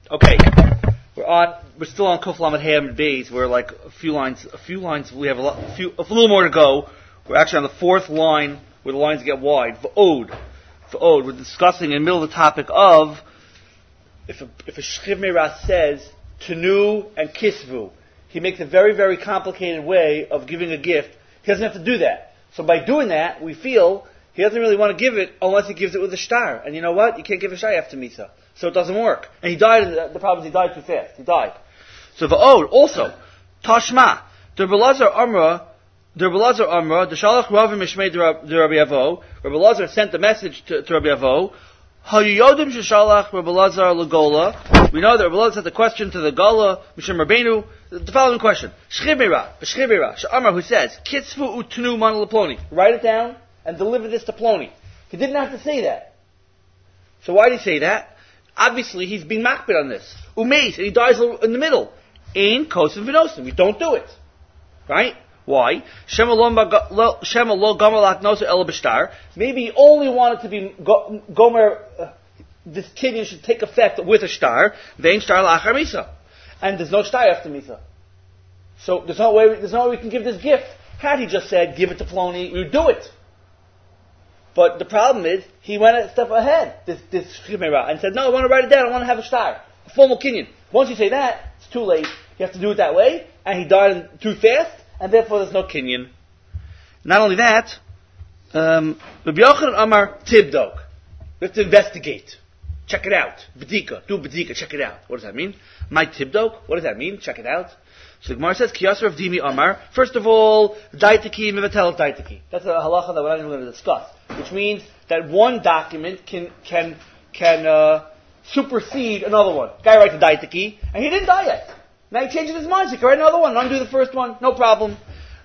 Okay, we're still on Kuf Lamed Ham Beis. We're like a few lines. We have a little more to go. We're actually on the fourth line where the lines get wide. V'od. We're discussing in the middle of the topic of if a Shchiv Meirah says Tenu and Kisvu, he makes a very, very complicated way of giving a gift. He doesn't have to do that. So by doing that, we feel he doesn't really want to give it unless he gives it with a shtar. And you know what? You can't give a shtar after Misa. So it doesn't work. And he died, the problem is he died too fast. He died. So V'od, also, Tashma, Der Belazar Amra, the Shalach Ravim Mishmei de Rabbi Avo, Rabbi Lazar sent the message to Rabbi Avo, Hayodim Shalach Rabbi Lazar Lagola. We know that Rabbi Lazar sent the question to the Gola, Mishim Rabbeinu, the following question. Shchiv Meirah, Sh'amar, who says, Kitzvu Utnu Man Ploni. Write it down and deliver this to Ploni. He didn't have to say that. So why did he say that? Obviously, he's being makbid on this. Umeis, and he dies in the middle. Ein kosim v'nosim. We don't do it. Right? Why? Maybe he only wanted to be gomer. This kinyan should take effect with a star. Vein star la'achar misa, and there's no star after misa. So there's no way we can give this gift. Had he just said, "Give it to Ploni," we would do it. But the problem is, he went a step ahead, this Shchiv Meirah, and said, no, I want to write it down, I want to have a star, a formal kinyan. Once you say that, it's too late. You have to do it that way, and he died too fast, and therefore there's no kinyan. Not only that, Rabbi Yochanan Amar Tibdok. We have to investigate. Check it out. B'dika. Do b'dika. Check it out. What does that mean? My Tibdok? What does that mean? Check it out. So the Gemara says, Kiyasar of Dimi Amar. First of all, Daitaki Mivatel Daitaki. That's a halacha that we're not even going to discuss. Which means that one document can supersede another one. Guy writes a Daitaki, and he didn't die yet. Now he changes his mind. So he can write another one, undo the first one, no problem.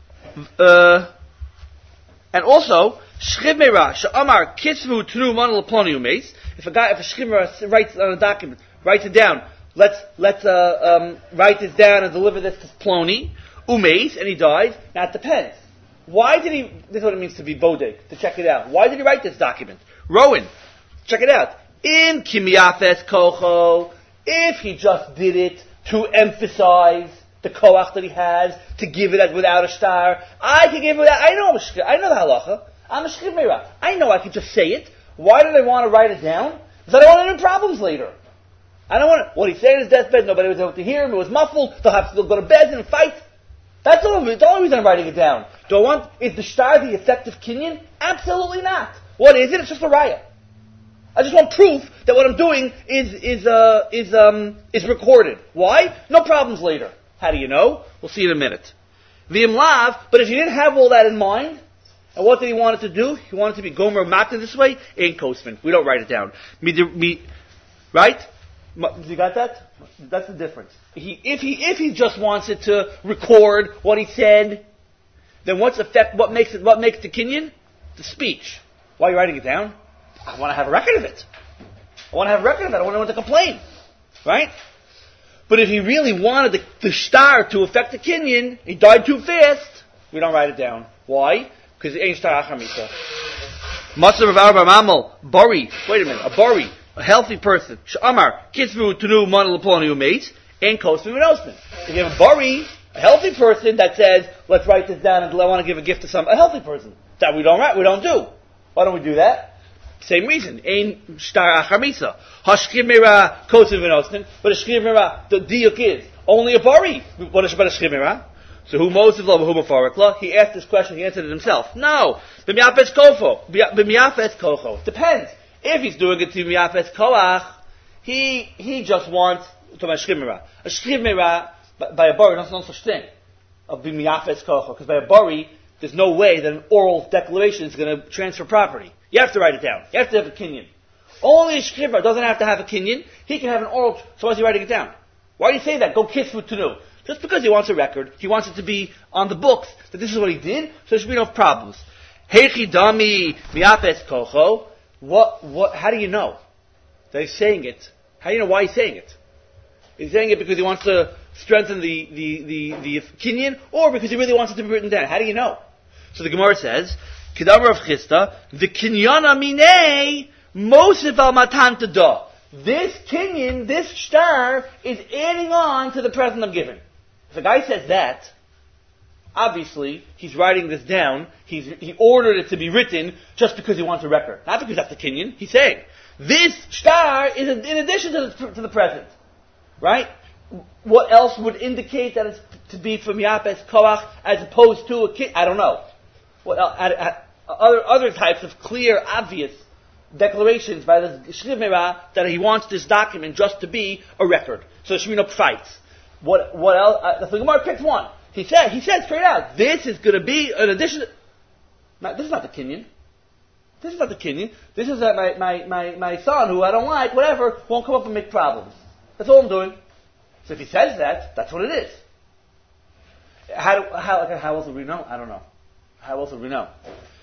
And also, Shchiv Meirah, Sha'amar, Kisvu, Tnu, Manal, Ploni, Umeis. If a Shchiv Meirah writes on a document, writes it down, let's write this down and deliver this to Ploni, Umeis, and he dies. Now it depends. Why did he, this is what it means to be bodeg, to check it out. Why did he write this document? Rowan, check it out. In Kimiyafes Kocho, if he just did it to emphasize the koach that he has, to give it without a star, I can give it without, I know the halacha, I'm a Shchiv Meirah. I know I can just say it. Why do they want to write it down? Because I don't want any problems later. I don't want what he said in his deathbed, nobody was able to hear him, it was muffled, they'll have to go to bed and fight. That's the only reason I'm writing it down. Is the shtar the effective kinyan? Absolutely not. What is it? It's just a raya. I just want proof that what I'm doing is recorded. Why? No problems later. How do you know? We'll see in a minute. V'im lav, but if you didn't have all that in mind, and what did he want it to do? He wanted to be gomer mata this way? Ain't kosman. We don't write it down. Right? You got that? That's the difference. If he just wants it to record what he said, then what makes the kinyan? The speech. Why are you writing it down? I want to have a record of it. I want to complain. Right? But if he really wanted the star to affect the kinyan, he died too fast, we don't write it down. Why? Because it ain't star achar misa. Matzah of Arba Mamal, Bari, wait a minute, a Bari, a healthy person, Sh'amar, Kitzvu, Tunu, Mana, Laponi, Umeis, and Kosvu, and Osman. If you have a Bari, a healthy person that says, let's write this down and I want to give a gift to a healthy person. That we don't do. Why don't we do that? Same reason. Ein star achar misa. Hashchiv Meirah, Kosvu, and Osman, but a Shchiv Meirah, the diuk is only a Bari. What is a Shchiv Meirah? So who Moses lo who Mafarakla? He asked this question, he answered it himself. No. B'miyafes kocho. Depends. If he's doing it to Miyafes Koach, he just wants to my Shchiv Meirah. A Shchiv Meirah by a Bari, there's no such thing of B'miyafes Kocho. Because by a Bari, there's no way that an oral declaration is going to transfer property. You have to write it down. You have to have a kinyan. Only a Shchiv Meirah doesn't have to have a kinyan. He can have an oral, so why is he writing it down? Why do you say that? Go kiss for Tunu. Just because he wants a record, he wants it to be on the books that this is what he did, so there should be no problems. Heichi dami miapes kocho. How do you know that he's saying it? How do you know why he's saying it? Is he saying it because he wants to strengthen the kinyan, or because he really wants it to be written down? How do you know? So the Gemara says, Kedamar of Chista, the kinyana minei mosif al matan tada. this kinyan, this star, is adding on to the present I'm giving. If a guy says that, obviously, he's writing this down, he ordered it to be written just because he wants a record. Not because that's the kinyan. He's saying, this star is in addition to the present. Right? What else would indicate that it's to be from Yapes Koach as opposed to a kinyan? I don't know. What other types of clear, obvious declarations by the Shchiv Meirah that he wants this document just to be a record. So Shemina fights. What else? The Gemara picked one. He said straight out, this is going to be an addition. This is not the kinyan. This is not the kinyan. This is that my son, who I don't like, whatever, won't come up and make problems. That's all I'm doing. So if he says that, that's what it is. How else would we know? I don't know. How else would we know?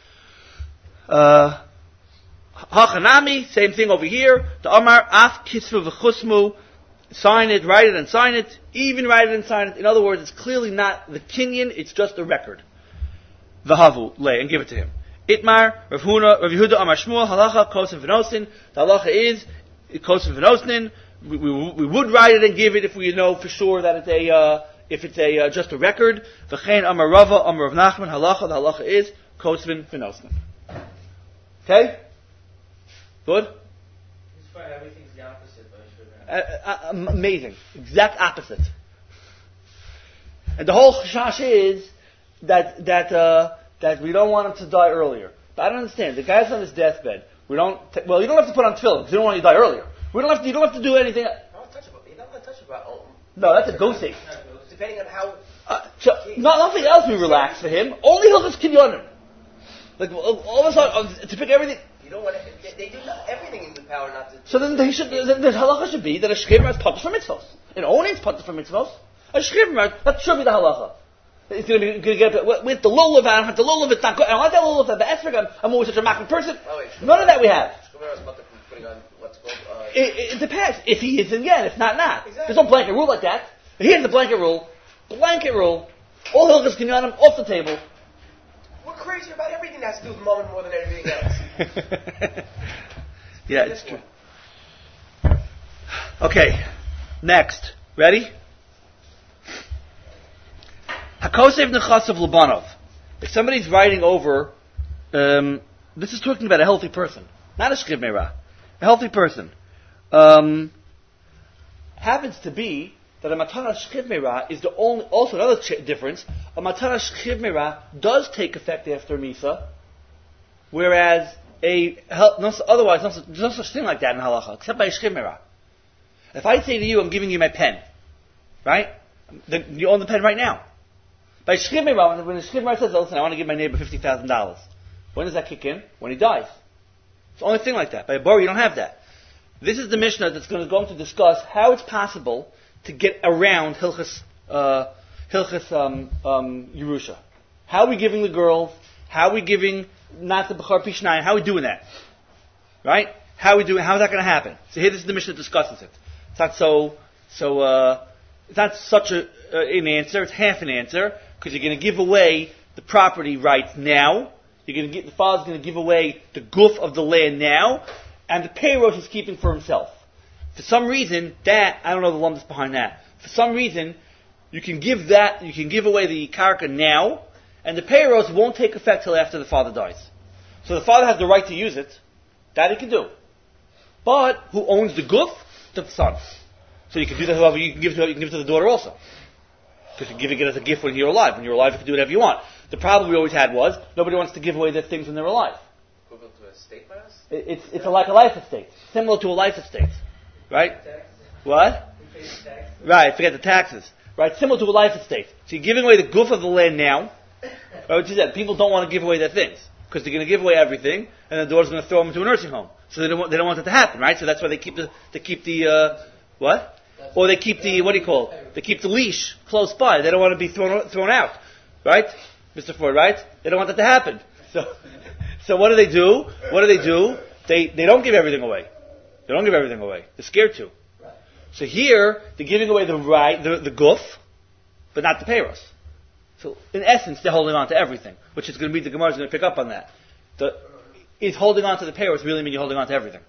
Hachanami, same thing over here. The Amar, Af Kisvu V'chusmu, sign it, write it, and sign it. Even write it and sign it. In other words, it's clearly not the kinyan, it's just a record. V'havu, lay, and give it to him. Itmar, Rav Yehuda Amar Shmuel, Halacha, Kosev V'nosnin. The halacha is, Kosev V'nosnin. We would write it and give it if we know for sure that it's just a record. V'chein Amar Rava, Amar Rav Nachman, Halacha, the halacha is, Kosev V'nosnin. Okay? Good? It's fine, everything's the opposite. Amazing. Exact opposite. And the whole chash is that we don't want him to die earlier. But I don't understand. The guy's on his deathbed. You don't have to put on tefillin because you don't want you to die earlier. You don't have to do anything. You're not touchable. No, that's a ghost. Depending on how. Nothing else we relax for him. Only Hilchos Kinyanim. Like all of a sudden to pick everything. You don't want to. They do everything in the power not to. So then the halacha should be that a shchiv is patur for mitzvos. An owning is patur for mitzvos. A shchiv that should be the halacha. It's going to get with the lulav. I don't have the lulav. It's not good. I don't want that lulav. The esrog. I'm always such a machmir person. None of that we have. It depends. If he is, then yeah. If not. Exactly. There's no blanket rule like that. But here's the blanket rule. All Hilchos Kinyanim off the table. We're crazy about everything that has to do with Mammon more than anything else. Yeah, it's true. Okay, next. Ready? Hakosev Nechasav Labanov. If somebody's writing over, this is talking about a healthy person, not a Shchiv Meirah. A healthy person. Happens to be that a Matana Shchiv Meirah is also another difference. A Matana Shchiv Meirah does take effect after Misa, whereas otherwise, there's no such thing like that in Halacha, except by a Shchiv Meirah. If I say to you, I'm giving you my pen, right? Then you own the pen right now. By Shchiv Meirah, when a Shchiv Meirah says, listen, I want to give my neighbor $50,000, when does that kick in? When he dies. It's the only thing like that. By a Bor, you don't have that. This is the Mishnah that's going to discuss how it's possible to get around Hilchos Yerusha. How are we giving the girls? How are we giving not the Bechar Pishnayim? How are we doing that? Right? How is that going to happen? So here, this is the Mishnah that discusses it. It's not it's not such an answer. It's half an answer because you're going to give away the property rights now. The father's going to give away the goof of the land now, and the payroll he's keeping for himself. For some reason, I don't know the lumps behind that. For some reason, you can give away the karka now, and the payrolls won't take effect till after the father dies. So the father has the right to use it. That he can do. But who owns the goof? The son. So you can do that. However, you can give it to the daughter also, because you're giving it as a gift when you're alive. When you're alive, you can do whatever you want. The problem we always had was nobody wants to give away their things when they're alive. Equivalent to a estate by us? It's like a life estate, similar to a life estate, right? What? Right. Forget the taxes. Right. Similar to a life estate. So you're giving away the goof of the land now. Right, which is that people don't want to give away their things because they're going to give away everything, and the daughter's going to throw them into a nursing home. So they don't want that to happen, right? So that's why they keep the what? Or they keep the They keep the leash close by. They don't want to be thrown out, right? Mr. Ford, right? They don't want that to happen. So what do? They don't give everything away. They don't give everything away. They're scared to. So here, they're giving away the goof, but not the payros. So in essence, they're holding on to everything, which is going to be the Gemara is going to pick up on that. Is holding on to the payros really mean you're holding on to everything?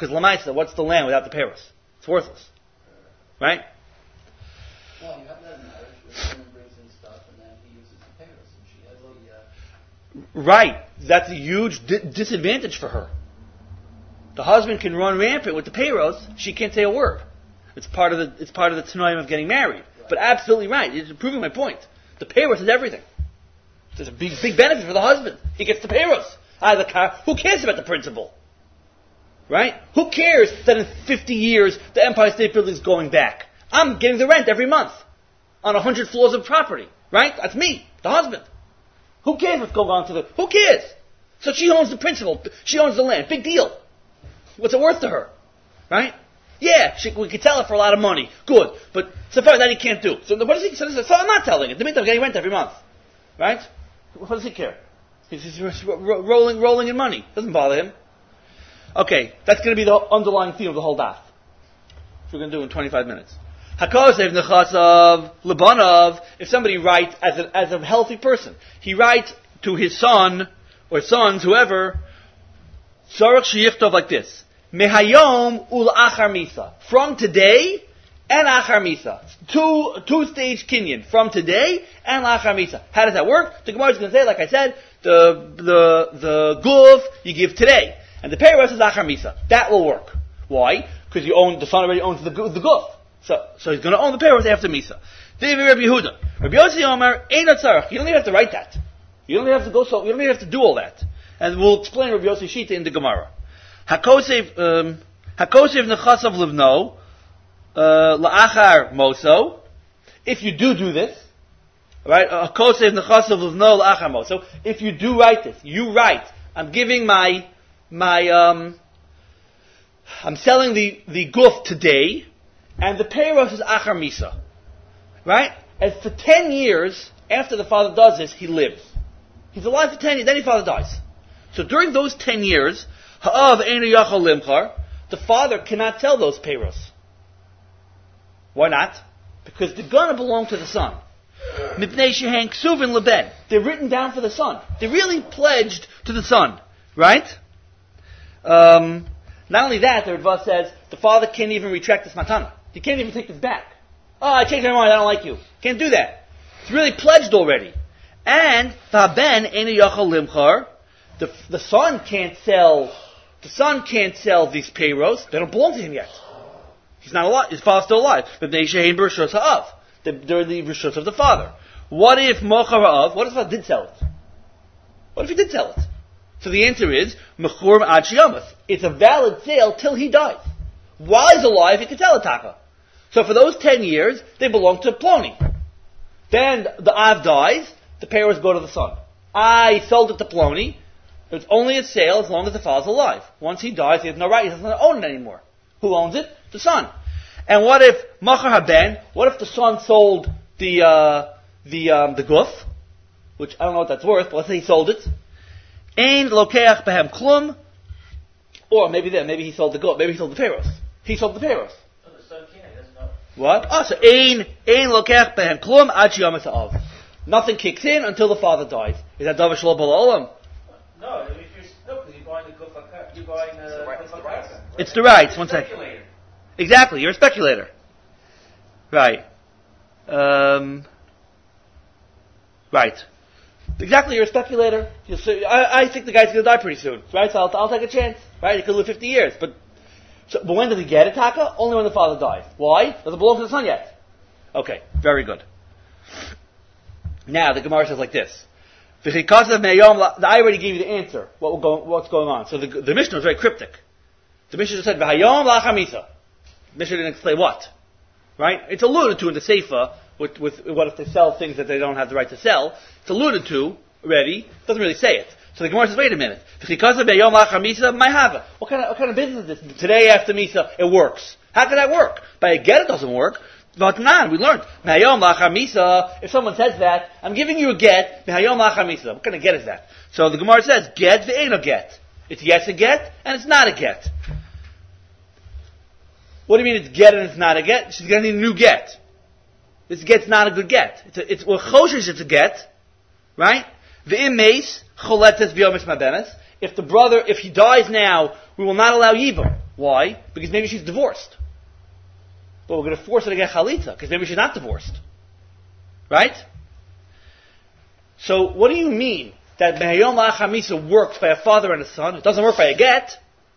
Because Lamaisa, what's the land without the Paris? It's worthless. Right? Well, you have that in marriage where the woman brings in stuff and then he uses the Paris and she has the... Right. That's a huge disadvantage for her. The husband can run rampant with the Paros. She can't say a word. It's part of the Tanoim of getting married. Right. But absolutely right. It's proving my point. The Paros is everything. There's a big benefit for the husband. He gets the Paros out of the car. Who cares about the principal? Right? Who cares that in 50 years the Empire State Building is going back? I'm getting the rent every month on 100 floors of property. Right? That's me, the husband. Who cares what's going on to the... Who cares? So she owns the principal. She owns the land. Big deal. What's it worth to her? Right? Yeah, we could sell it for a lot of money. Good. But so far that he can't do. So what does he... So I'm not selling it. The meantime, I'm getting rent every month. Right? What does he care? He's rolling in money. Doesn't bother him. Okay, that's going to be the underlying theme of the whole daf. Which we're going to do in 25 minutes. Hakosev nechasav lebanov. If somebody writes as a healthy person, he writes to his son or sons, whoever, sarach sheyichtov like this: Mehayom ul achar misa. From today and achar misa. Two-stage kinyan. From today and achar misa. How does that work? The Gemara is going to say, like I said, the guf you give today. And the peiros is achar misa. That will work. Why? Because the son already owns the guf. So he's going to own the peiros after misa. David Rabbi Yehuda. Rabbi Yossi Omer, einot tzarach. You don't even have to write that. You don't even have to go so. You don't even have to do all that. And we'll explain Rabbi Yossi Shita in the Gemara. Hakosev nechasav livno la'achar moso. If you do this, right? Hakosev nechasav livno la'achar moso. If you do write this, you write. I'm giving I'm selling the guf today, and the peiros is achar misa, right? And for 10 years after the father does this, he lives. He's alive for 10 years, then his father dies. So during those 10 years, ha'av einu yachol limchar, the father cannot sell those peiros. Why not? Because they're gonna belong to the son. Mipnei shehen ksuvin leben. They're written down for the son. They're really pledged to the son, right? Not only that, the Ritva says the father can't even retract this matana. He can't even take this back. Oh, I changed my mind. I don't like you. Can't do that. It's really pledged already. And v'haben einu yachol limchar. The son can't sell. The son can't sell these peiros. They don't belong to him yet. He's not alive. His father's still alive. But they shein b'rishos ha'av. They're the rishos of the father. What if mochar ha'av? What if the father did sell it? What if he did sell it? So the answer is mechur ad sheyameth. It's a valid sale till he dies. While he's alive, he can sell it taka. So for those 10 years, they belong to Ploni. Then the Av dies, the peiros go to the son. I sold it to Ploni. It's only a sale as long as the father's alive. Once he dies, he has no right. He doesn't own it anymore. Who owns it? The son. And what if machar haben? What if the son sold the guf, which I don't know what that's worth, but let's say he sold it. Ein lokeach behem klum, or maybe he sold the guf. Maybe he sold the peiros. He sold the peiros. So the son can't. He doesn't know. What? Oh, so ein lokeach behem klum ad sheyamas ha'av. Nothing kicks in until the father dies. Is that davar shelo b'la'olam? No, because you're buying the guf hakar. You're buying the guf hakar. It's the rights. One second. Exactly. You're a speculator. Right. Right. Exactly. You're a speculator. I think the guy's going to die pretty soon. Right. So I'll take a chance. Right. He could live 50 years. But when does he get it, Taka? Only when the father dies. Why? Doesn't belong to the son yet. Okay. Very good. Now the Gemara says like this. I already gave you the answer. What's going on? So the Mishnah is very cryptic. The Mishnah just said v'hayom la'achar misa. The Mishnah didn't explain what. Right? It's alluded to in the Seifa with what if they sell things that they don't have the right to sell. It's alluded to already. It doesn't really say it. So the Gemara says, wait a minute. What kind of business is this? Today after Misa, it works. How can that work? By a get, it doesn't work. But we learned. If someone says that, I'm giving you a get. What kind of get is that? So the Gemara says, get ain't a get. It's yes a get, and it's not a get. What do you mean it's get and it's not a get? She's going to need a new get. This get's not a good get. It's a get, right? V'im meis choletes v'yomis mabemes. If the brother, if he dies now, we will not allow Yibam. Why? Because maybe she's divorced. But we're going to force her to get chalitza, because maybe she's not divorced. Right? So, what do you mean that Mehayom La'achamisa works by a father and a son? It doesn't work by a get.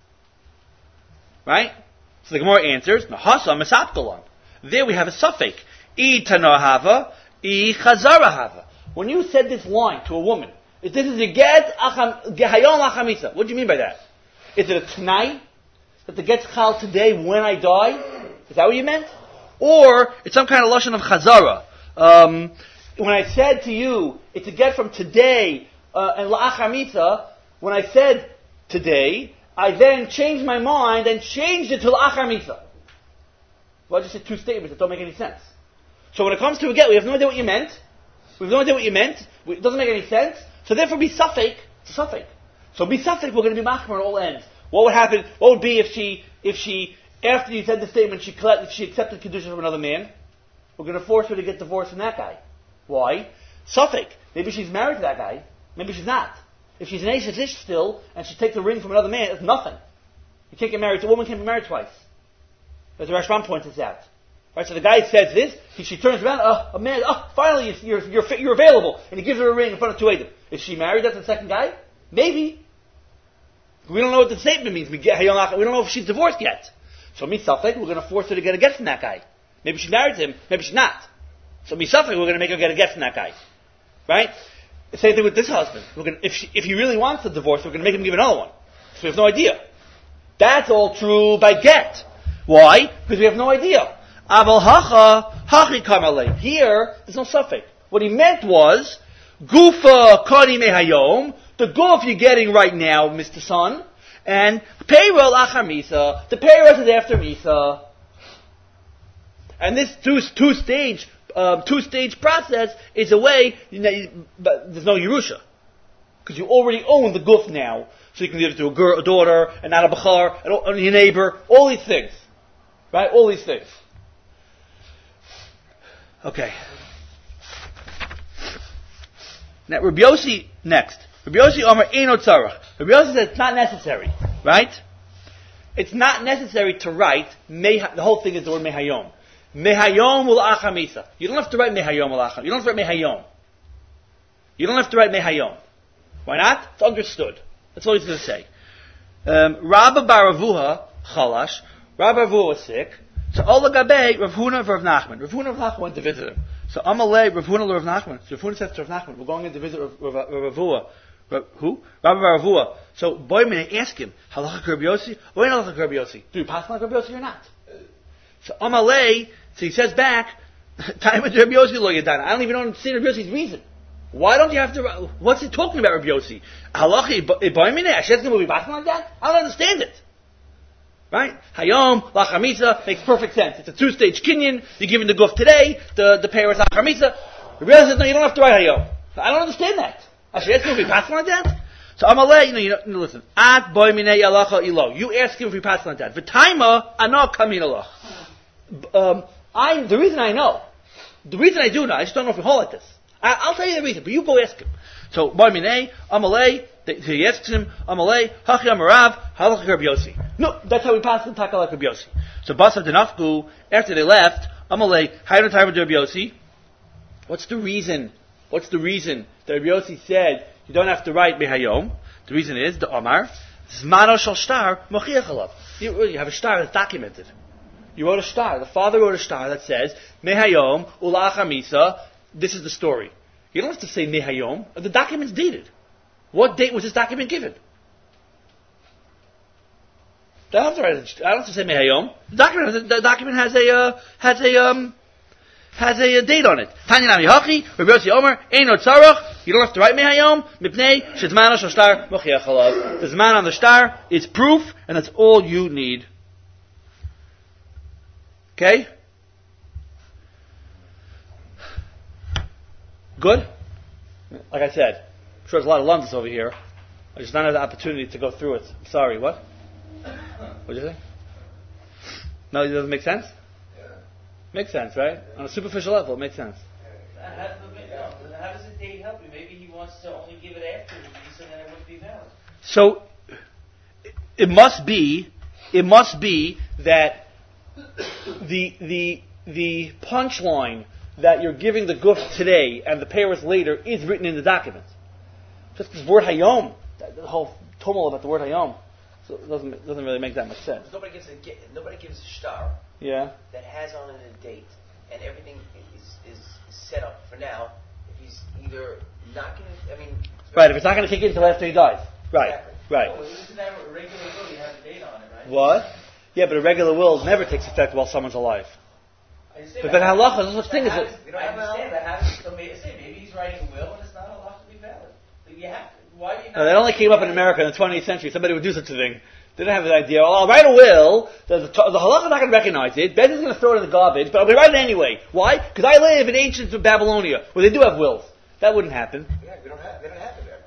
Right? So the Gemara answers, Mahasa Mesapkalon. There we have a suffix. I Tanahava, I Chazarahava. When you said this line to a woman, if this is a get, Hayom La'achamisa, what do you mean by that? Is it a Tanai? That the get's chal today when I die? Is that what you meant? Or it's some kind of lashon of chazara. When I said to you, it's a get from today and la'achamisa, when I said today, I then changed my mind and changed it to la'achamisa. Well, I just said two statements that don't make any sense. So when it comes to a get, we have no idea what you meant. We have no idea what you meant. It doesn't make any sense. So therefore, be suffix. It's a suffix. So be suffix. We're going to be machmer on all ends. What would happen? What would be if she after you said the statement, she accepted kedusha from another man? We're going to force her to get divorced from that guy. Why? Suffix. Maybe she's married to that guy. Maybe she's not. If she's an Ashes Ish still, and she takes a ring from another man, it's nothing. You can't get married. A woman can't be married twice. As the Rashbam points this out. Right, so the guy says this, she turns around, a man, finally you're available, and he gives her a ring in front of two Edom. Is she married? That's the second guy? Maybe. We don't know what the statement means. We don't know if she's divorced yet. So misafek, we're going to force her to get a get from that guy. Maybe she married him, maybe she's not. So misafek, we're going to make her get a get from that guy. Right? Same thing with this husband. If he really wants a divorce, we're going to make him give another one. So we have no idea. That's all true by get. Why? Because we have no idea. Aval hachi kamalei. Here, there's no suffix. What he meant was, gufa kani mehayom, the guf you're getting right now, Mr. Son, and payroll achar misa, the payroll is after misa. And this two-stage process is a way, but there's no Yerusha. Because you already own the guf now, so you can give it to a daughter, and not a bachar, and your neighbor, all these things. Right? All these things. Okay. Now, Rabbi Yossi, next. Rabbi Yossi Omer Eino Tzarach. Rabbi Yossi says it's not necessary. Right? It's not necessary to write, the whole thing is the word Mehayom. Mehayom ul'achamisa. You don't have to write Mehayom ul'acham. You don't have to write Mehayom. You don't have to write Mehayom. Why not? It's understood. That's all he's going to say. Rabba Baravuha Chalash. Rabba Baravuha was sick. So Ola Gabe, Rav Huna and Rav Nachman. Rav Huna and Rav Nachman went to visit him. So Amalei, Rav Huna and Rav Nachman. So Rav Huna said to Rav Nachman, we're going in to visit Rav Avua. Who? Rabba Baravua. So Boyman asked him, Halacha Rabbi Yossi? Or ain't Halacha Rabbi Yossi? Do you pass like Rabbi Yossi or not? So Amalei, so he says back, Time of Rabbi Yossi lo yadana. I don't even understand Rabbi Yossi's reason. Why don't you have to, what's he talking about Rabbi Yossi? Halacha Boyman, Hashem's going to be passing like that? I don't understand it. Right? Hayom, Lachamisa, makes perfect sense. It's a two-stage kinyan. You're giving the guf today, the pair is Lachamisa. Rabbi Yossi says, no, you don't have to write Hayom. I don't understand that. Hashem's going to be passing like that? So Amalei, listen. At boy minei alacha ilo. You ask him if he passing like that. V'taima ano kamin alach. The reason I know, the reason I do know, I just don't know if we hold like this. I'll tell you the reason, but you go ask him. So boy minei, Amalei, he asks him, Amalei, hachi amarav, halach Rabbi Yossi. No, that's how we pass the takal Rabbi Yossi. So Basav Denafku, after they left, Amalei, hayron time with Rabbi Yossi. What's the reason? What's the reason that Rabbi Yossi said you don't have to write Mehayom? The reason is the Omar Zmano Shel Shtar Mochiach Alav. You have a star that's documented. You wrote a star. The father wrote a star that says Mehayom Ulachamisa. This is the story. You don't have to say Mehayom. The document's dated. What date was this document given? I don't have to write it. I don't have to say Mehayom. The document has a date on it. Tanya Nami Hachi, Rabbi Yossi Omer, Eino Tzarach. You don't have to write Mehayom. Mipnei Shezmano Shel Shtar Mochiach Alav. The Zman on the star is proof, and that's all you need. Okay? Good? Like I said, I'm sure there's a lot of lunches over here. I just don't have the opportunity to go through it. I'm sorry, what? What did you say? No, it doesn't make sense? Makes sense, right? On a superficial level, it makes sense. How does the date help you? Maybe he wants to only give it after the release, and then it wouldn't be valid. So, it must be it must be that the punchline that you're giving the guf today and the payros later is written in the document. Just this word hayom, the whole tumult about the word hayom, so it doesn't really make that much sense. Nobody gives a shtar that has on it a date, and everything is set up for now. If he's either not going to, right, if it's not going to kick in until after he dies. Right, exactly. right. Oh, isn't that a regular will? You have a date on it, right? What? Yeah, but a regular will never takes effect while someone's alive. But then halacha, there's no such thing as it. We don't understand that. So maybe he's writing a will and it's not allowed to be valid. You have to. Why do you not? That only came up in America in the 20th century. Somebody would do such a thing. They didn't have the idea, I'll write a will, the halacha is not going to recognize it, Ben is going to throw it in the garbage, but I'm going to write it anyway. Why? Because I live in ancient Babylonia, where they do have wills. That wouldn't happen. Yeah, they don't have it there.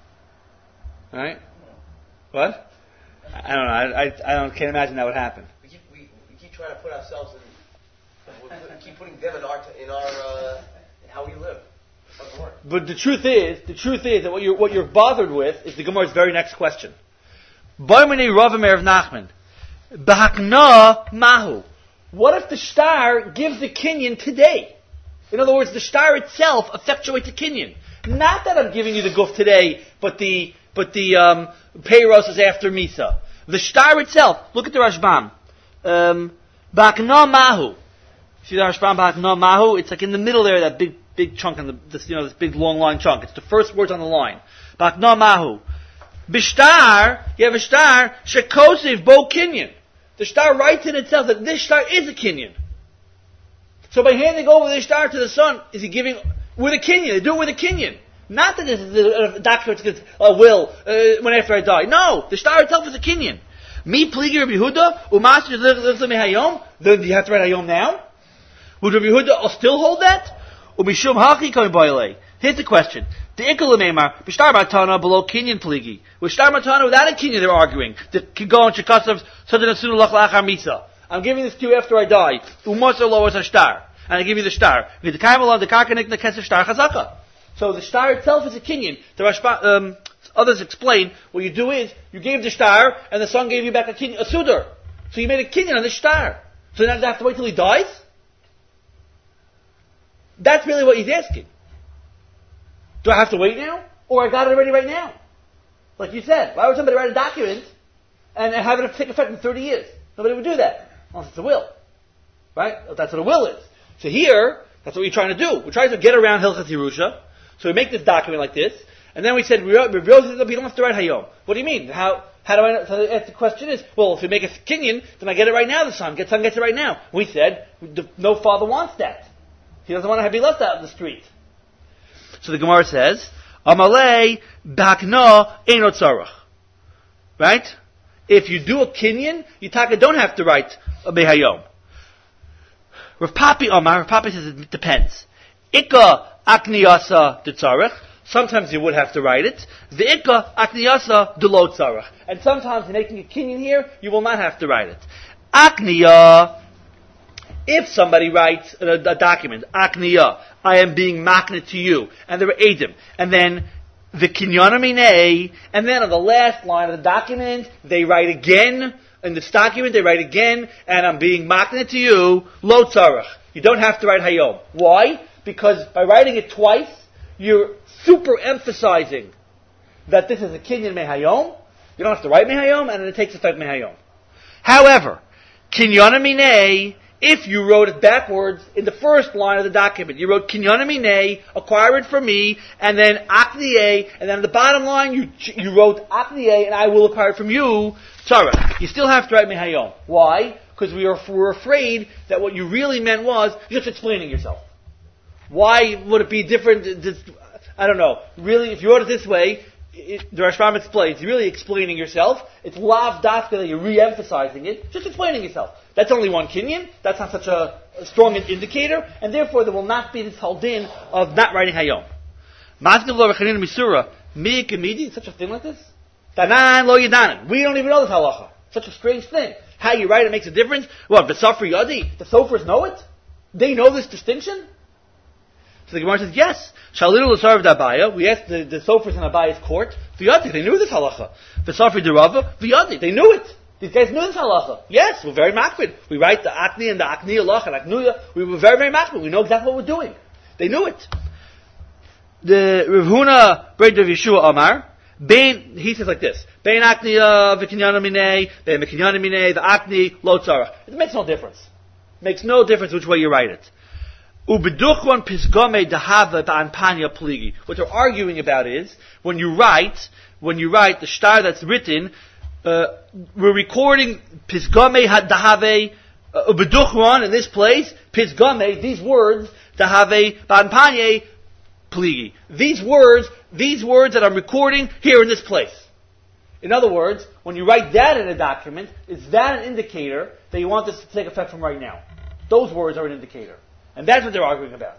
Right? What? I don't know. I can't imagine that would happen. We keep trying to put ourselves we keep putting them in how we live. But the truth is that what you're bothered with is the Gemara's very next question. Boimini Ravamer of Nachman. Bahakna Mahu. What if the star gives the kinyan today? In other words, the star itself effectuates the kinyan. Not that I'm giving you the guf today, but the payros is after Misa. The star itself. Look at the Rashbam. Bahakna Mahu. See the Rashbam Bahakna Mahu? It's like in the middle there, that big chunk on this big long line chunk. It's the first words on the line. Bahakna Mahu. Bishtar, you have a star, Shekosiv Bo Kinyan. The star writes in itself that this star is a Kinyan. So by handing over the star to the son, is he giving with a Kinyan? They do it with a Kinyan. Not that this is a document, a will, when after I die. No, the star itself is a Kinyan. Mi pligi Rabbi Yehuda, umaster hayom. Then you have to write hayom now? Would Rabbi Yehuda still hold that? Umishum haki coming boile. Here's the question. The Ikal Neymar, Bishtar Matana below Kinyan Pligi. With Shtar Matana without a Kinyan, they're arguing. The Kigon Chikasav Sadanasunu Lachlachar Misa. I'm giving this to you after I die. Umasa lowers a star. And I give you the star. The Kaimalan, the Karkanik, the Kesef Star Chazaka. So the star itself is a Kinyan. The others explain, what you do is, you gave the star, and the son gave you back a Kinyan, a Sudar. So you made a Kinyan on the star. So now you have to wait till he dies? That's really what he's asking. Do I have to wait now? Or I got it already right now? Like you said, why would somebody write a document and have it take effect in 30 years? Nobody would do that. Unless it's a will. Right? That's what a will is. So here, that's what we're trying to do. We're trying to get around Hilchas Yerusha. So we make this document like this, and then we said, you don't have to write Hayom. What do you mean? How do I know? So the question is, well, if we make a Kinyan, then I get it right now, the son gets it right now. We said, no father wants that. He doesn't want to be left out in the street. So the Gemara says, Amalei Bakna Einot Tzarach. Right? If you do a Kinyan, you don't have to write a Behayom. Rav Papi says it depends. Ika Akniyasa de Tzarach. Sometimes you would have to write it. The Ika Akniyasa de Lo Tzarach. And sometimes in making a Kinyan here, you will not have to write it. Akniya. If somebody writes a document, Akniya, I am being makna to you, and there are Eidim, and then the Kinyanamine, and then on the last line of the document, they write again, in this document they write again, and I'm being makna to you, Lo Tzarach. You don't have to write Hayom. Why? Because by writing it twice, you're super emphasizing that this is a Kinyan Mehayom. You don't have to write Mehayom, and it takes effect Mehayom. However, Kinyanamine, if you wrote it backwards in the first line of the document, you wrote Kinyanamine, acquire it for me, and then Akniye, and then on the bottom line you wrote Akniye, and I will acquire it from you, Tzarach. You still have to write Mehayom. Why? Because we were afraid that what you really meant was just explaining yourself. Why would it be different? I don't know. Really, if you wrote it this way, the Rashbam explains, you're really explaining yourself. It's lav dafka that you're re-emphasizing it, just explaining yourself. That's only one Kinyan. That's not such a strong indicator, and therefore there will not be this whole din of not writing Hayom. Masgav lo rechanin misura mi kamidi, such a thing like this. Tanan lo yadanan. We don't even know this halacha. Such a strange thing. How you write it makes a difference. What, B'safri Yadi? The Sofars know it? They know this distinction? So the Gemara says, yes. Shalinu l'sarv d'Abaya. We asked the Sofars in Abaya's court. V'yadi, they knew this halacha. B'safri d'Rava. V'yadi, they knew it. These guys knew this halacha. Yes, we're very makbid. We write the Akni and the Akni Allah and Aknuya. We were very, very makbid. We know exactly what we're doing. They knew it. The Rav Huna Breit of Yeshua Amar, he says like this: Bein Akniya v'kinyana minei, bein v'kinyana minei, the Akni lo tzarach. It makes no difference. It makes no difference which way you write it. Ubeduchron pisgame dahava ba'anpanya pligi. What they're arguing about is when you write the shtar that's written. We're recording pisgame dahave ubeduchron in this place. Pisgame, these words dahave ba'anpanya pligi. These words that I'm recording here in this place. In other words, when you write that in a document, is that an indicator that you want this to take effect from right now? Those words are an indicator. And that's what they're arguing about.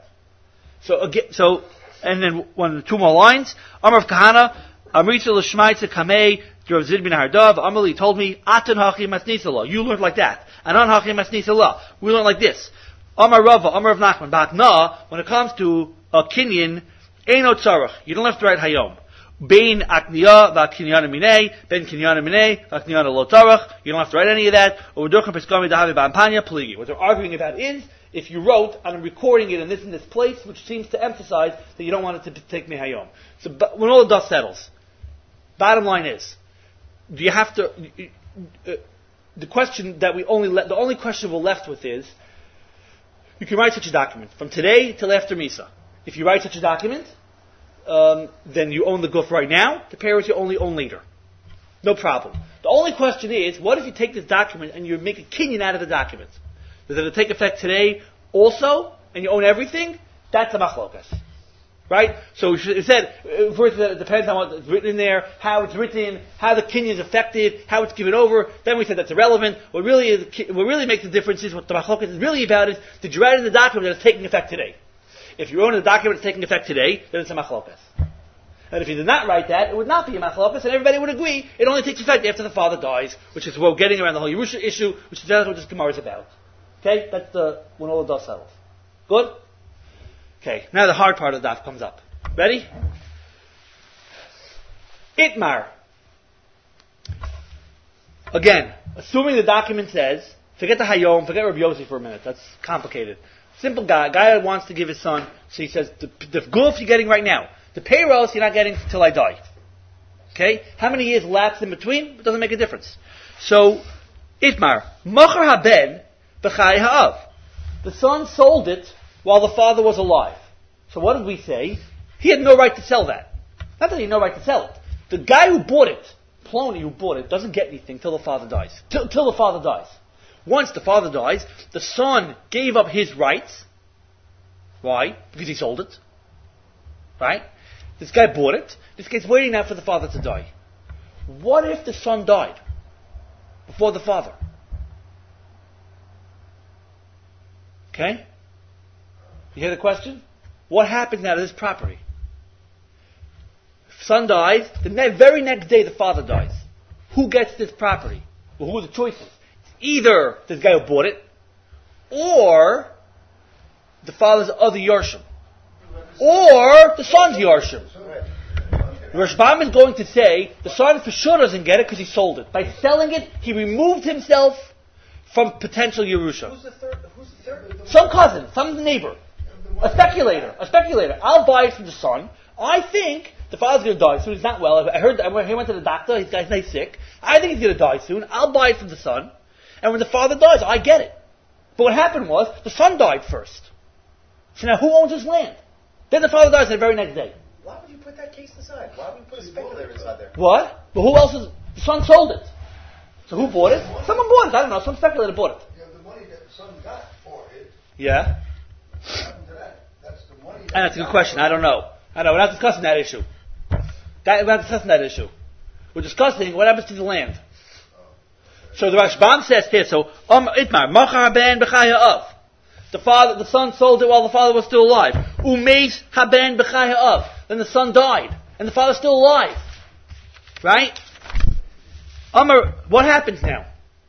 And then two more lines. Amar of Kahana, Amritza l'shmaitza kamei, Rav Zid bin Hardav, Amali told me, Atan hachi masnisala. You learned like that. Anan hachi masnisala. We learned like this. Amar Rava, Amar of Nachman, Ba'akna, when it comes to a kinyan, Eino tzarach. You don't have to write hayom. Bein akniya v'kinyana minei, bein kinyana minei, v'kinyana lo tzarach. You don't have to write any of that. What they're arguing about is, if you wrote, and I'm recording it in this place, which seems to emphasize that you don't want it to take me hayom. So, when all the dust settles, bottom line is, do you have to? The question that the only question we're left with is, you can write such a document from today till after Misa. If you write such a document, then you own the guf right now. The payers you only own later. No problem. The only question is, what if you take this document and you make a kinyan out of the document? Does it take effect today also, and you own everything? That's a machlokas. Right? So it said, first it depends on what's written in there, how it's written, how the kinyan is affected, how it's given over. Then we said that's irrelevant. What really makes the difference is, what the machlokas is really about is, did you write in the document that it's taking effect today? If you own the document that's taking effect today, then it's a machlokas. And if you did not write that, it would not be a machlokas, and everybody would agree it only takes effect after the father dies, which is what we're getting around the whole Yerusha issue, which is exactly what this Gemara is about. Okay? That's when all the dust settles. Good? Okay, now the hard part of the daf comes up. Ready? Itmar. Again, assuming the document says, forget the Hayom, forget Rabbi Yossi for a minute, that's complicated. Simple guy wants to give his son, so he says, the guf you're getting right now, the payrolls you're not getting till I die. Okay? How many years lapse in between? It doesn't make a difference. So, Itmar, Machar haben b'chai ha'av. The son sold it while the father was alive. So what did we say? He had no right to sell that. Not that he had no right to sell it. The guy who bought it, Plony who bought it, doesn't get anything till the father dies. Till the father dies. Once the father dies, the son gave up his rights. Why? Because he sold it. Right? This guy bought it. This guy's waiting now for the father to die. What if the son died before the father? Okay? You hear the question? What happens now to this property? If son dies, the very next day the father dies. Who gets this property? Well, who are the choices? It's either this guy who bought it, or the father's other Yorshim, or the son's Yorshim. Rashbam is going to say the son for sure doesn't get it because he sold it. By selling it, he removed himself from potential Yerusha. Who's the third? Some cousin, some neighbor, a speculator. I'll buy it from the son. I think the father's going to die soon. He's not well. I heard he went to the doctor. He's nice sick. I think he's going to die soon. I'll buy it from the son. And when the father dies, I get it. But what happened was the son died first. So now who owns his land? Then the father dies the very next day. Why would you put that case aside? Why would you put a speculator inside there? What? But who else is... The son sold it. So who bought it? Someone bought it. I don't know. Some speculator bought it. Yeah, the money that the son got for it. Yeah. What happened to that? That's the money. And that's a good question. I don't know. We're not discussing that issue. We're not discussing that issue. We're discussing what happens to the land. So the Rashbam says here, Itmar, Machar haben b'chai ha'av. The son sold it while the father was still alive. Umeis haben b'chai ha'av. Then the son died, and the father's still alive. Right? What happens now?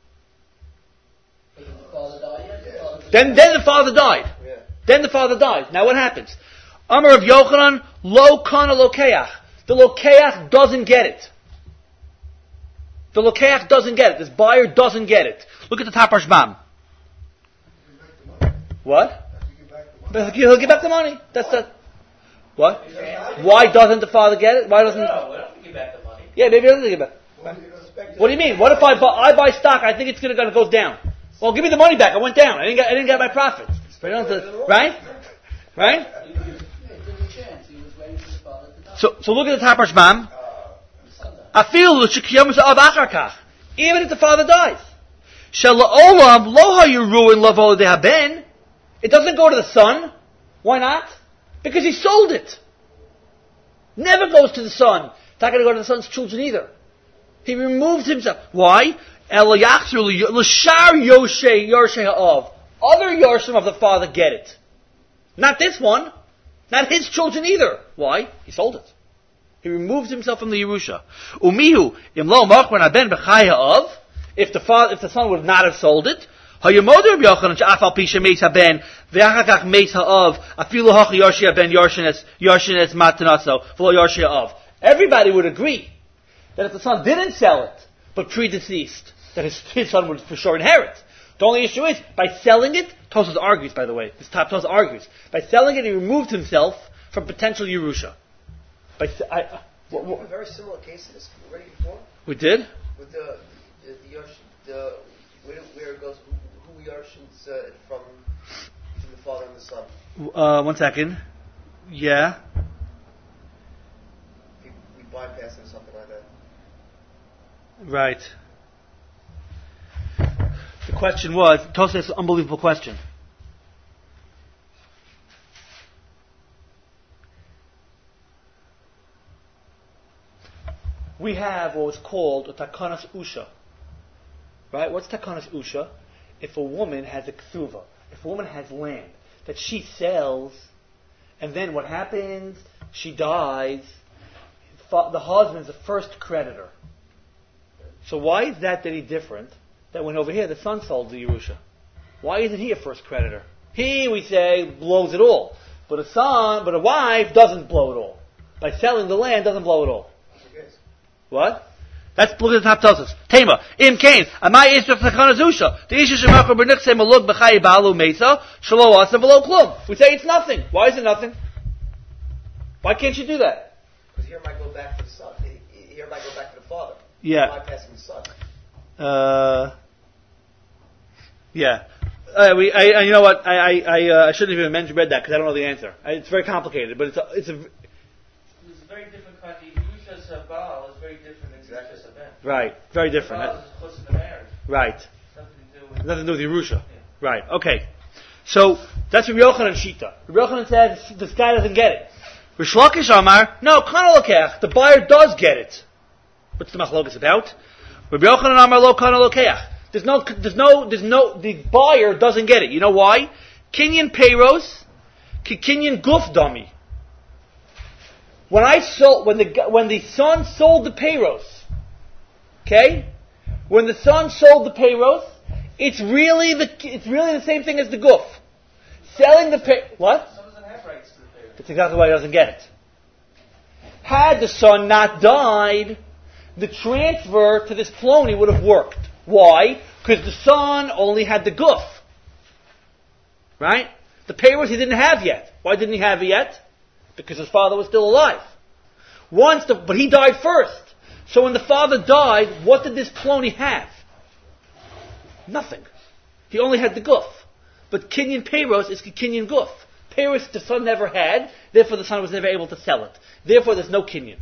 Then the father died. Yeah. Then the father died. Now what happens? Amar of Yochanan, lo kana lokeach. The lokeach doesn't get it. The Lokeach doesn't get it. This buyer doesn't get it. Look at the top Rashbam. What? He'll give back the money. That's the... What? Why doesn't the father get it? Why doesn't... No, we don't give back the money. Yeah, maybe he doesn't give it back. What do you mean? What if I buy stock, I think it's going to go down? Well, give me the money back. I went down. I didn't get my profits. Right? Right? So look at the top Rashbam. Even if the father dies. It doesn't go to the son. Why not? Because he sold it. Never goes to the son. It's not going to go to the son's children either. He removed himself. Why? Other Yorshim of the father get it. Not this one. Not his children either. Why? He sold it. He removed himself from the Yerusha. Umihu imlo machman haben b'chaya of. If the son would not have sold it, hayamoder b'yochanan she'afal pisha meis haben v'achakach meis ha'av afilu hacha yorshia ben yorshenes matanaso v'lo yorshia of. Everybody would agree that if the son didn't sell it, but predeceased, that his son would for sure inherit. The only issue is, by selling it, Tosfos argues, by the way, this top Tosfos argues, by selling it, he removed himself from potential Yerusha. We have a very similar case to this already before. We did? With the where it goes, who Yarshins from the father and the son. 1 second. Yeah. We bypass it or something like that. Right. The question was, Tosfos has an unbelievable question. We have what was called a takanas usha. Right? What's takanas usha? If a woman has a ksuva, if a woman has land that she sells, and then what happens? She dies. The husband is the first creditor. So why is that any different than when over here the son sold the Yerusha? Why isn't he a first creditor? He, we say, blows it all. But a wife doesn't blow it all. By selling the land, doesn't blow it all. What? Let's look at the top Tosfos. Tema. Im kain. Amai isra f'takanas usha. The isha shemachar b'nichse malug b'chayi ba'alu mesa. Shalo asa v'lo klum. We say it's nothing. Why is it nothing? Why can't you do that? Because here it might go back to the son. Here it might go back to the father. Yeah. Bypassing the son. Yeah. You know what? I shouldn't have even read that because I don't know the answer. It's very complicated, but it's a There's a very different kind of Yerusha's Baal is very different than Yerusha's Ben. right. Very different. Baal is close to the marriage. Right. Nothing to do with Yerusha. Yeah. Right. Okay. So that's Rabbi Yochanan Shita. Rabbi Yochanan says this guy doesn't get it. Rish Lakish Amar, no, Kana Lokeach. The buyer does get it. What's the machlokas about? Rabbi Yochanan Amar lo Kana Lokeach. The buyer doesn't get it. You know why? Kinyan Peiros, Kinyan Guf Dummy. When the son sold the Peiros, okay? When the son sold the Peiros, it's really the same thing as the Guf. Selling the what? The son doesn't have rights to the Peiros. That's exactly why he doesn't get it. Had the son not died, the transfer to this Ploni would have worked. Why? Because the son only had the Guf. Right? The Peiros he didn't have yet. Why didn't he have it yet? Because his father was still alive. But he died first. So when the father died, what did this Ploni have? Nothing. He only had the Guf. But Kinyan Peiros is Kinyan Guf. Peiros the son never had, therefore the son was never able to sell it. Therefore there's no Kinyan.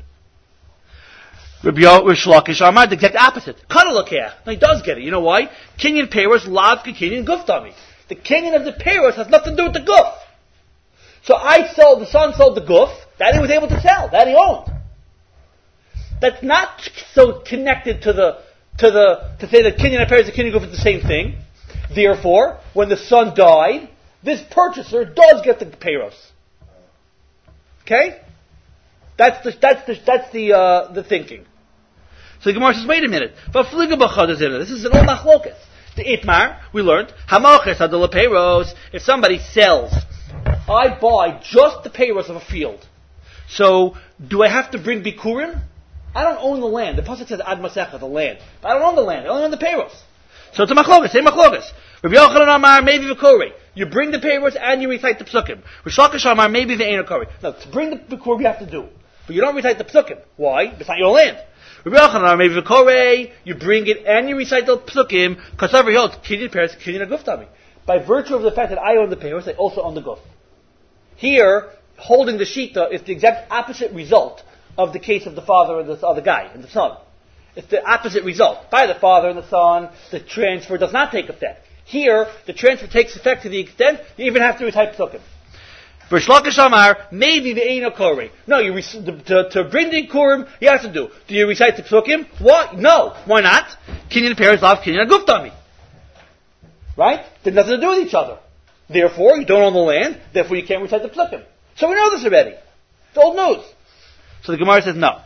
Rabbi Rish Lakish Amar, the exact opposite. Kadalokeach. No, he does get it. You know why? Kinyan Peiros, Lav Kinyan Guf Dami. The Kinyan of the Peiros has nothing to do with the Guf. So the son sold the Guf, that he was able to sell, that he owned. That's not so connected to say that Kinyan and Peiros and Kinyan Guf is the same thing. Therefore, when the son died, this purchaser does get the Peiros. Okay? That's the thinking. So the Gemara says, wait a minute. This is an old machlokas. The Itmar, we learned, Hamaches adol Peiros. If somebody sells, I buy just the Peiros of a field. So, do I have to bring Bikurim? I don't own the land. The pasuk says ad masecha, the land. But I don't own the land. I only own the payros. So it's a machlokas. Same machlokas. Rabbi Yochanan Amar maybe v'korei. You bring the payros and you recite the psukim. Rish Lakish Amar maybe v'eino korei. Now to bring the korei you have to do, but you don't recite the psukim. Why? It's not your land. Rabbi Yochanan Amar maybe v'korei. You bring it and you recite the psukim. Because every holds kinyan payros kinyan aguftami. By virtue of the fact that I own the payros, I also own the guf. Here, holding the shita is the exact opposite result of the case of the father and the other guy and the son. It's the opposite result. By the father and the son, the transfer does not take effect. Here, the transfer takes effect to the extent you even have to recite psukim. For Shlakish Amar, maybe the Eino Korei. No, to bring the Kurim, you have to do. Do you recite the psukim? What? No. Why not? Kinyan pairs love Kinyan Aguftami. Right? They're nothing to do with each other. Therefore, you don't own the land, therefore you can't recite the psukim. So we know this already. It's old news. So the Gemara says no.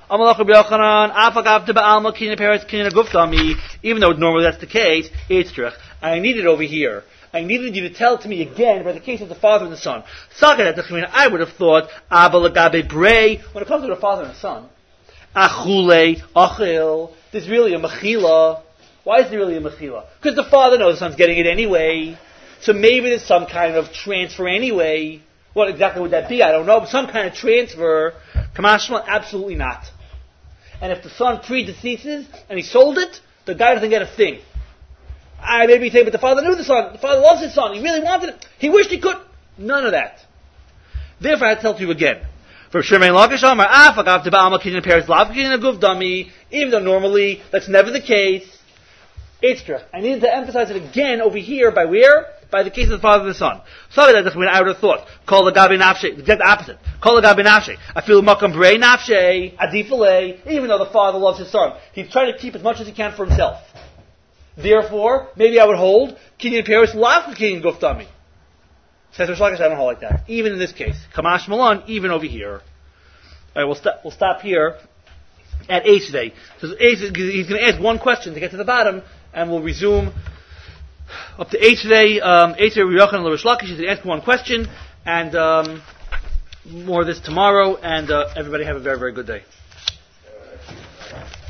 Even though normally that's the case, it's true. I need it over here. I needed you to tell it to me again by the case of the father and the son. I would have thought, when it comes to the father and the son, there's really a mechila. Why is there really a mechila? Because the father knows the son's getting it anyway. So maybe there's some kind of transfer anyway. What exactly would that be? I don't know. But some kind of transfer. Kamashma, absolutely not. And if the son predeceases and he sold it, the guy doesn't get a thing. I maybe say, but the father knew the son. The father loves his son. He really wanted it. He wished he could. None of that. Therefore, I have to tell you again. For Shemain Lakish Amar, even though normally that's never the case, it's true. I needed to emphasize it again over here by where? By the case of the father and the son. Sorry that when I would have thought. Call the gabi nafshe. The exact opposite. Call the gabi nafshe. I feel makam brei nafshe. Adifale. Even though the father loves his son, he's trying to keep as much as he can for himself. Therefore, maybe I would hold kinyan peros lav kinyan guftami. Says Rish Lakish, I don't hold like that. Even in this case, Kamash Malan. Even over here. All right, we'll stop here at Eish today. So he's going to ask one question to get to the bottom, and we'll resume. Up to 8 today, 8 today, Rabbi Yochanan and Rish Lakish is to ask one question, and more of this tomorrow, and everybody have a very, very good day.